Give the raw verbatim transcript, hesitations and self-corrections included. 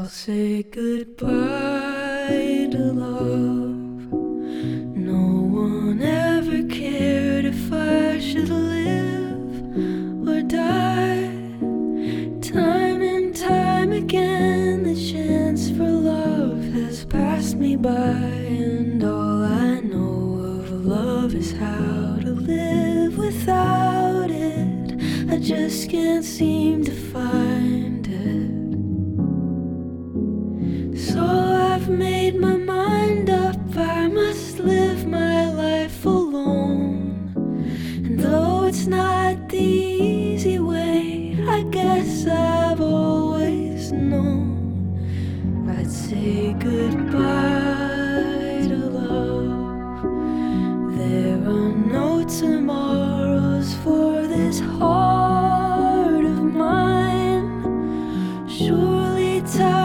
I'll say goodbye to love. No one ever cared if I should live or die. Time and time again, the chance for love has passed me by, and all I know of love is how to live without it. I just can't seem to find it. So I've made my mind up, I must live my life alone. And though it's not the easy way, I guess I've always known I'd say goodbye to love. There are no tomorrows for this heart of mine. Surely time